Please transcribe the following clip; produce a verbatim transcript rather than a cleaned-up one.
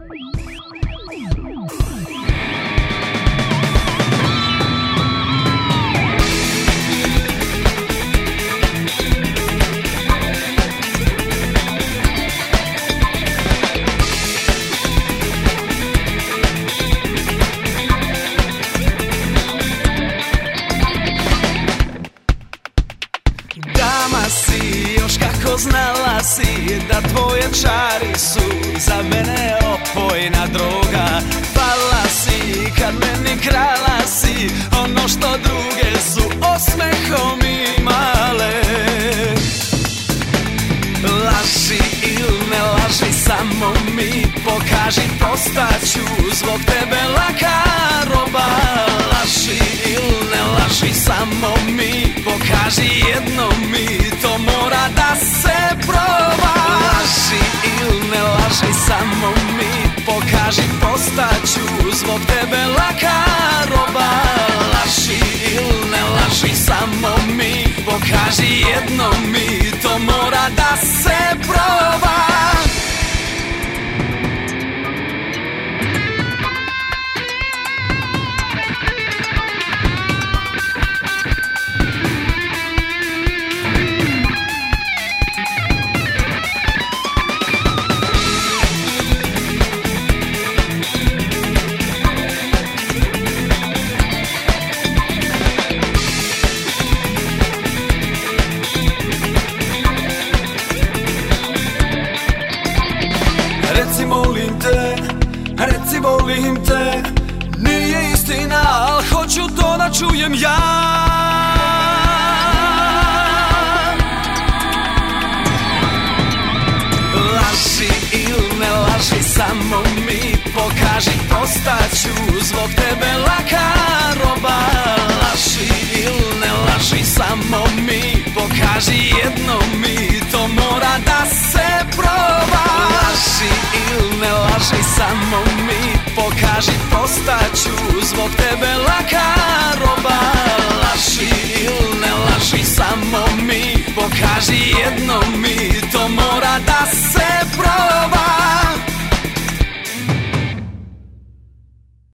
Znala si da tvoje čari su za mene opojna droga. Pala si kad meni krala si ono što druge su osmehom imale. Laži ili ne laži, samo mi pokaži, postaću zbog tebe laka roba. Laži ili ne laži, samo mi pokaži, jedno mi to mora da se proba. Laži ili ne laži, samo mi pokaži, postaću zbog tebe laka roba. Laži ili ne laži, samo mi pokaži, jedno mi to mora da se proba. Reci volim te, nije istina, al hoću to da čujem ja. Laži ili ne laži, samo mi pokaži, postaću zbog tebe laka roba. Laži ili ne laži, samo mi pokaži, jedno mi to mora da se proba. Laži ili ne laži, samo mi pokaži, postaću zbog tebe laka roba. Laži ili ne laži, samo